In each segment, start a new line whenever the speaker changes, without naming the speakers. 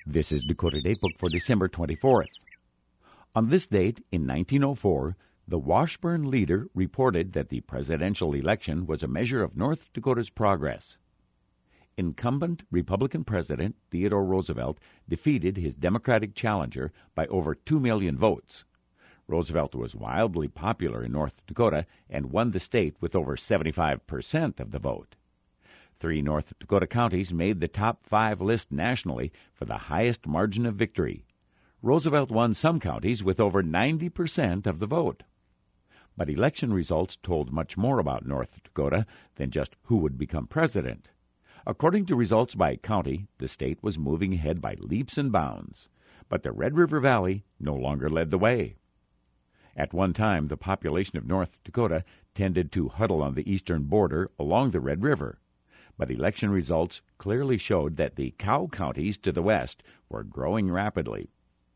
This is Dakota Datebook for December 24th. On this date, in 1904, the Washburn Leader reported that the presidential election was a measure of North Dakota's progress. Incumbent Republican President Theodore Roosevelt defeated his Democratic challenger by over 2 million votes. Roosevelt was wildly popular in North Dakota and won the state with over 75% of the vote. 3 North Dakota counties made the top 5 list nationally for the highest margin of victory. Roosevelt won some counties with over 90% of the vote. But election results told much more about North Dakota than just who would become president. According to results by county, the state was moving ahead by leaps and bounds. But the Red River Valley no longer led the way. At one time, the population of North Dakota tended to huddle on the eastern border along the Red River. But election results clearly showed that the cow counties to the west were growing rapidly.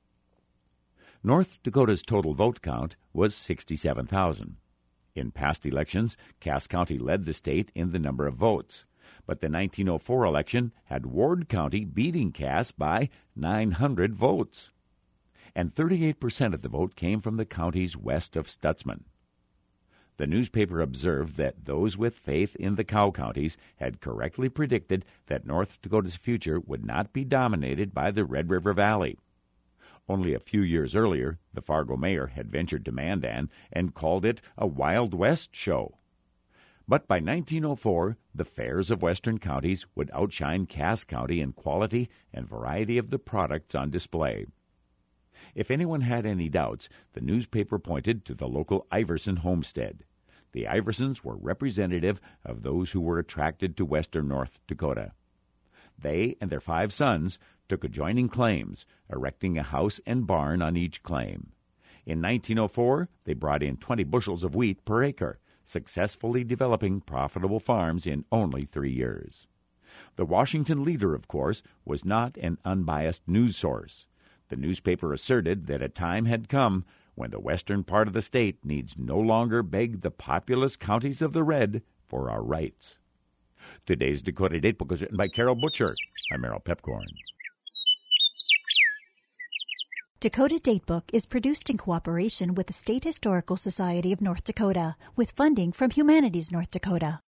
North Dakota's total vote count was 67,000. In past elections, Cass County led the state in the number of votes, but the 1904 election had Ward County beating Cass by 900 votes. And 38% of the vote came from the counties west of Stutzman. The newspaper observed that those with faith in the cow counties had correctly predicted that North Dakota's future would not be dominated by the Red River Valley. Only a few years earlier, the Fargo mayor had ventured to Mandan and called it a Wild West show. But by 1904, the fairs of western counties would outshine Cass County in quality and variety of the products on display. If anyone had any doubts, the newspaper pointed to the local Iverson homestead. The Iversons were representative of those who were attracted to western North Dakota. They and their 5 sons took adjoining claims, erecting a house and barn on each claim. In 1904, they brought in 20 bushels of wheat per acre, successfully developing profitable farms in only 3 years. The Washington Leader, of course, was not an unbiased news source. The newspaper asserted that a time had come when the western part of the state needs no longer beg the populous counties of the Red for our rights. Today's Dakota Datebook was written by Carol Butcher. I'm Merrill Pepcorn.
Dakota Datebook is produced in cooperation with the State Historical Society of North Dakota, with funding from Humanities North Dakota.